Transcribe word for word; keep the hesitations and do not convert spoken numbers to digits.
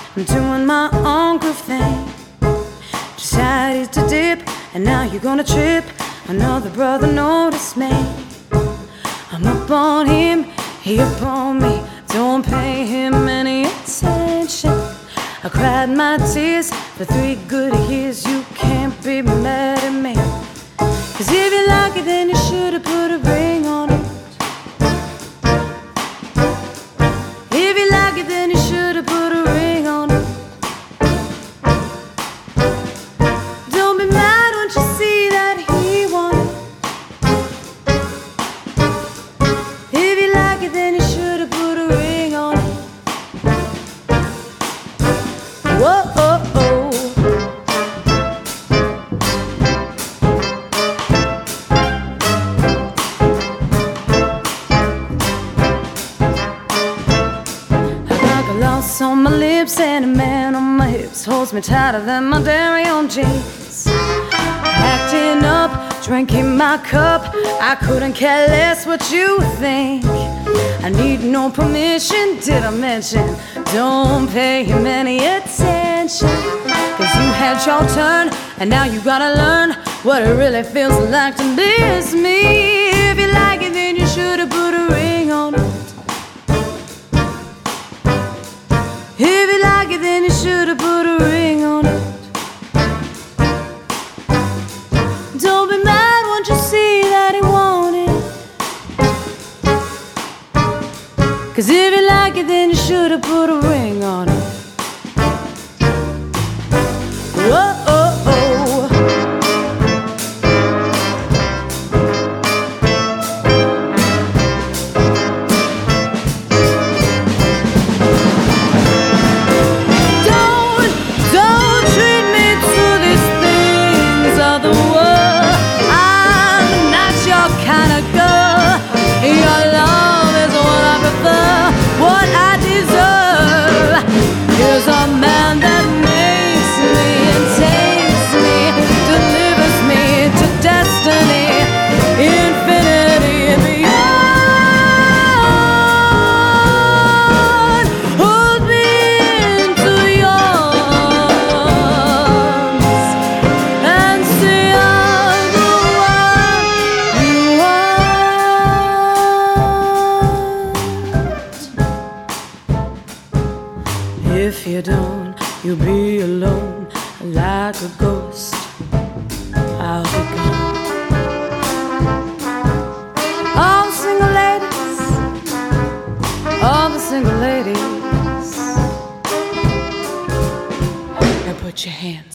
I'm doing my own groove thing. Decided to dip, and now you're gonna trip. Another brother noticed me. I'm up on him, he up on me. Don't pay him any attention. I cried my tears for three good years. You can't be mad at me. Cause if you like it, then you should've put a ring on it. If you like it, then you should've put a ring on it. Don't be mad once you see that he won it. If you like it, then you should've put a ring on it. Whoa, oh, oh. Lost on my lips and a man on my hips holds me tighter than my dairy on jeans. Acting up, drinking my cup, I couldn't care less what you think. I need no permission, did I mention? Don't pay him any attention. Cause you had your turn, and now you gotta learn what it really feels like to miss me. If you like it, then you should've put a ring on it. If you like it, then you should've put a ring on it. Don't be mad once you see that he want it. Cause if you like it, then you should've put a ring on it. Whoa, oh, oh. If you don't, you'll be alone like a ghost. I'll be gone. All the single ladies, all the single ladies, now put your hands